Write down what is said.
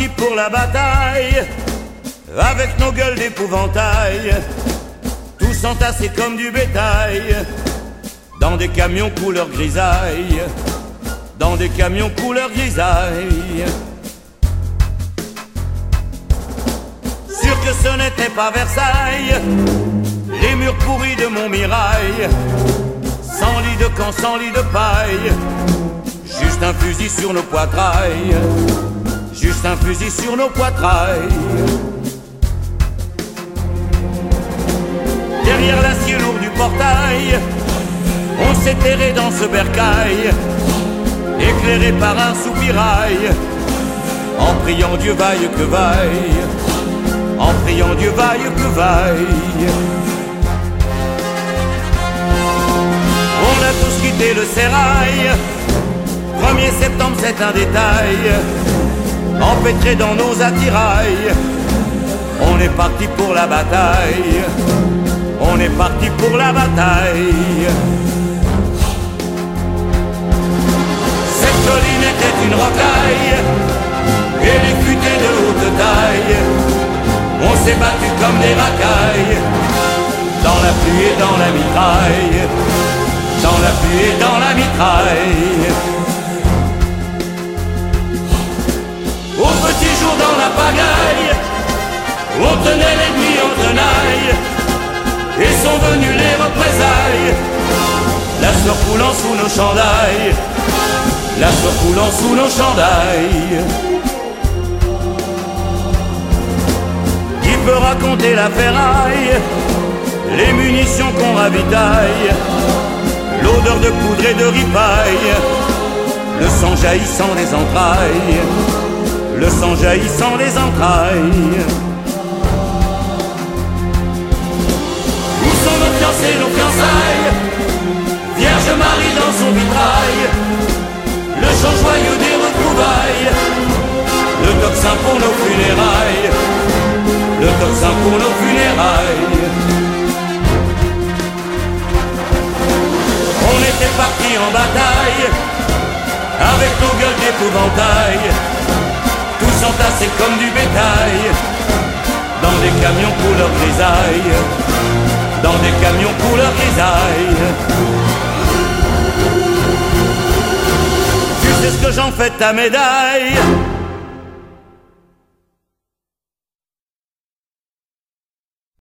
partis pour la bataille, avec nos gueules d'épouvantail, tous entassés comme du bétail, dans des camions couleur grisaille, dans des camions couleur grisaille. Sûr que ce n'était pas Versailles, les murs pourris de Montmirail, sans lit de camp, sans lit de paille, juste un fusil sur nos poitrails, juste un fusil sur nos poitrails. Derrière l'acier lourd du portail, on s'est terré dans ce bercail, éclairé par un soupirail, en priant Dieu vaille que vaille, en priant Dieu vaille que vaille. On a tous quitté le sérail, 1er septembre c'est un détail, empêtré dans nos attirails, on est parti pour la bataille, on est parti pour la bataille. Cette colline était une rocaille, et les futaies de haute taille, on s'est battu comme des racailles, dans la pluie et dans la mitraille, dans la pluie et dans la mitraille. Au petit jour dans la pagaille, on tenait l'ennemi en tenaille, et sont venues les représailles, la sueur coulant sous nos chandails, la sueur coulant sous nos chandails. Qui peut raconter la ferraille, les munitions qu'on ravitaille, l'odeur de poudre et de ripaille, le sang jaillissant des entrailles, le sang jaillissant des entrailles. Où sont nos fiancés, nos fiançailles, Vierge Marie dans son vitrail, le chant joyeux des retrouvailles, le tocsin pour nos funérailles, le tocsin pour nos funérailles. On était partis en bataille, avec nos gueules d'épouvantail, tous entassés comme du bétail, dans des camions couleur grisaille, dans des camions couleur grisaille. Tu sais ce que j'en fais de ta médaille?